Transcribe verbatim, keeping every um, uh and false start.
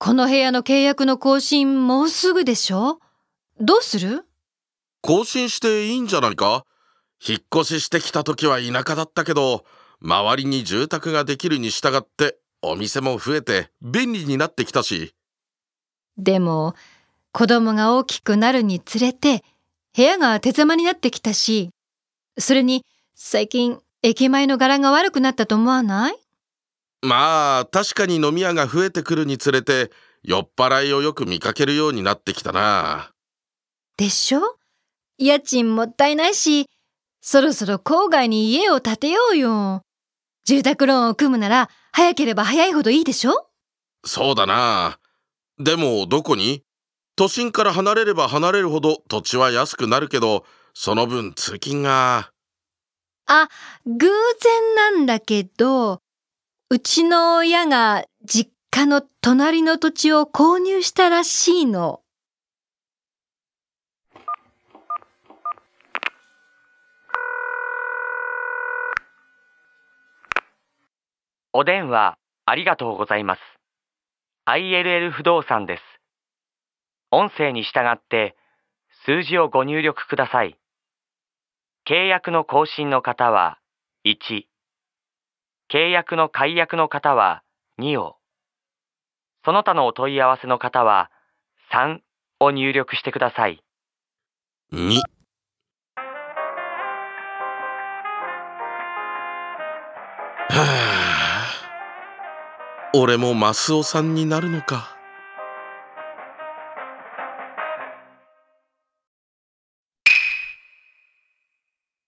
この部屋の契約の更新もうすぐでしょ？どうする？ 更新していいんじゃないか？引っ越ししてきた時は田舎だったけど、周りに住宅ができるに従ってお店も増えて便利になってきたし。 でも、子供が大きくなるにつれて、部屋が手狭になってきたし、それに最近駅前の柄が悪くなったと思わない？ まあ確かに飲み屋が増えてくるにつれて酔っ払いをよく見かけるようになってきたな。 でしょ？家賃もったいないし、そろそろ郊外に家を建てようよ。住宅ローンを組むなら早ければ早いほどいいでしょ？ そうだな。でもどこに？都心から離れれば離れるほど土地は安くなるけど、その分通勤が。 あ、偶然なんだけど、うちの親が実家の隣の土地を購入したらしいの。 お電話ありがとうございます。アイエルエル 不動産です。音声に従って数字をご入力ください。契約の更新の方はいち、契約の解約の方はにを、その他のお問い合わせの方はさんを入力してください。 に。はあ、俺もマスオさんになるのか。